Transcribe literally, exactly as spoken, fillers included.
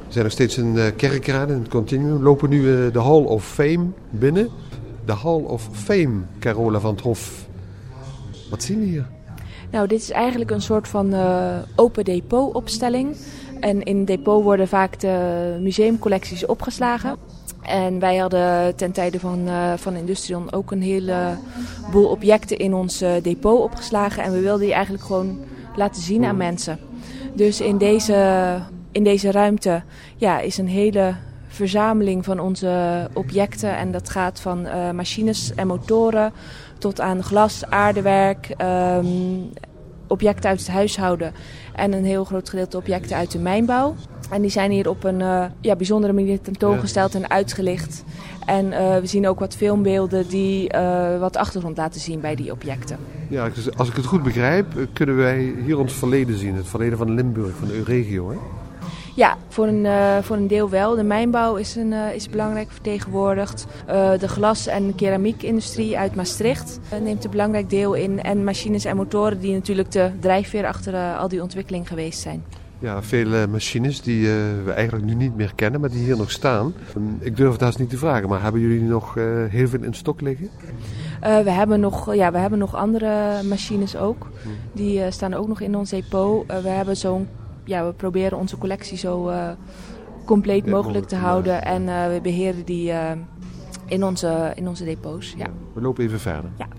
We zijn nog steeds in uh, Kerkrade, in het Continuum. We lopen nu uh, de Hall of Fame binnen. De Hall of Fame, Carola van 't Hof. Wat zien we hier? Nou, dit is eigenlijk een soort van uh, open depot-opstelling. En in het depot worden vaak de museumcollecties opgeslagen. En wij hadden ten tijde van, uh, van Industrion ook een heleboel objecten in ons uh, depot opgeslagen. En we wilden die eigenlijk gewoon laten zien aan mensen. Dus in deze, in deze ruimte ja, is een hele verzameling van onze objecten. En dat gaat van uh, machines en motoren tot aan glas, aardewerk, um, objecten uit het huishouden en een heel groot gedeelte objecten uit de mijnbouw. En die zijn hier op een uh, ja, bijzondere manier tentoongesteld en uitgelicht. En uh, we zien ook wat filmbeelden die uh, wat achtergrond laten zien bij die objecten. Ja, als ik het goed begrijp, kunnen wij hier ons verleden zien. Het verleden van Limburg, van de regio, hè? Ja, voor een, uh, voor een deel wel. De mijnbouw is, een, uh, is belangrijk vertegenwoordigd. Uh, de glas- en keramiekindustrie uit Maastricht uh, neemt een belangrijk deel in. En machines en motoren die natuurlijk de drijfveer achter uh, al die ontwikkeling geweest zijn. Ja, veel machines die uh, we eigenlijk nu niet meer kennen, maar die hier nog staan. Ik durf het haast niet te vragen, maar hebben jullie nog uh, heel veel in stok liggen? Uh, we, hebben nog, ja, we hebben nog andere machines ook. Die uh, staan ook nog in ons depot. Uh, we, hebben zo'n, ja, we proberen onze collectie zo uh, compleet ja, mogelijk te houden. Ja. En uh, we beheren die uh, in, onze, in onze depots. Ja. We lopen even verder. Ja.